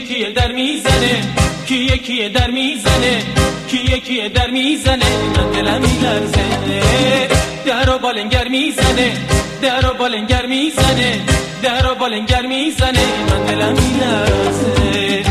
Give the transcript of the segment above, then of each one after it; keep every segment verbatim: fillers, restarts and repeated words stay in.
کیه در میزنه کیه کیه در میزنه کیه کیه در میزنه من دلم میلرزه درو بالنگر میزنه درو بالنگر میزنه درو بالنگر میزنه من دلم میلرزه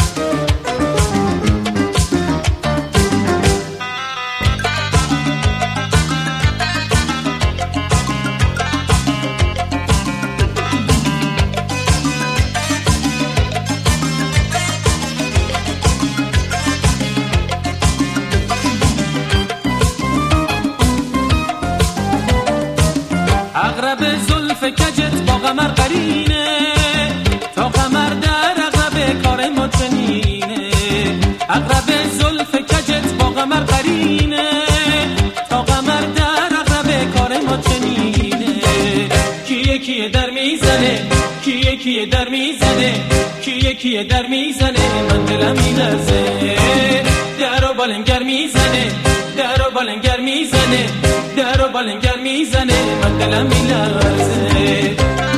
اغرب زلف کجت با قمر قرینه تا قمر در اغرب کار ما چنینه اغرب زلف کجت با قمر قرینه تا قمر در اغرب کار ما چنینه کیه کیه در میزنه کیه کیه در میزنه کیه کیه در میزنه من دلم میلرزه درو بالنگر میزنه درو بالنگر میزنه درو بالنگر میزنه من دلم میلرزه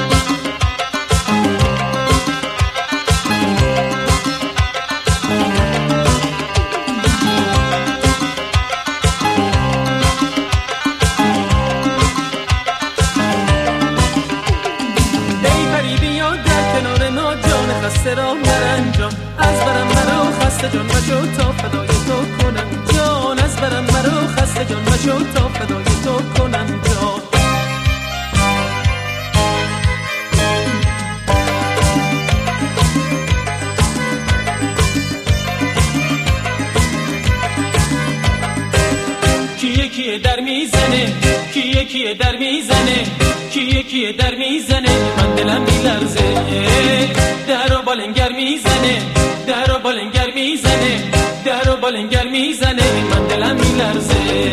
ای پری بیا در کنار ما جان خسته را مرنجان از برم مرا خسته جان مشو تا فدای تو کنم جان از برم مرا خسته جان مشو تا فدای تو کنم جان کیه کیه در میزنه کیه کیه در میزنه کیه کیه در میزنه من دلم میلرزه درو بالنگر میزنه درو بالنگر میزنه درو بالنگر میزنه من دلم میلرزه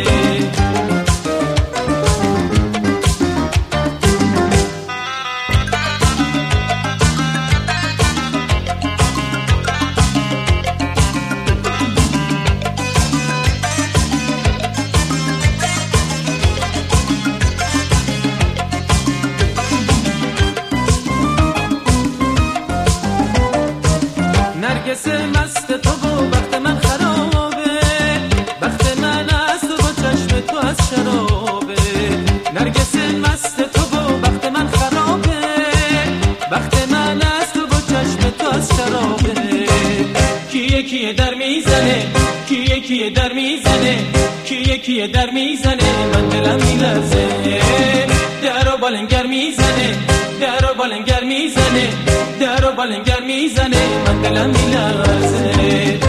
نرگس مست تو و وقت من خرابه وقت من از تو و چشم تو از شرابه نرگس مست تو و وقت من خرابه وقت من از تو و چشم تو از شرابه کیه کیه در میزنه کیه کیه در میزنه کیه کیه در میزنه من دلم میلرزه درو بالنگر میزنه درو بالنگر میزنه درو بالنگر میزنه من دلم میلرزه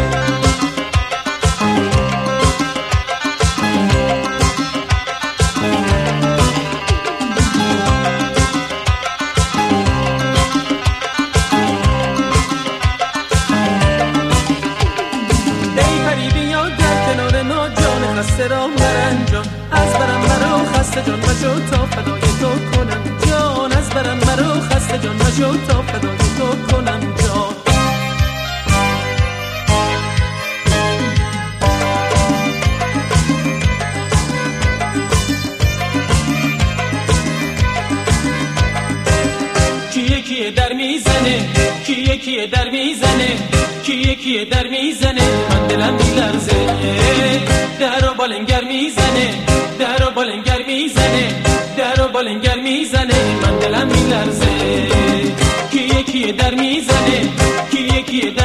ای پری بیا در کنار ما جان خسته را مرنجان از برم مرا خسته جان مشو تا فدای تو کنم جان از برم مرا خسته جان مشو تا فدای تو کنم جان کیه کیه در میزنه کیه کیه در میزنه کیه کیه در میزنه من دلم میلرزه درو بالنگر میزنه درو بالنگر میزنه درو بالنگر میزنه من دلم میلرزه کیه کیه در میزنه کیه کیه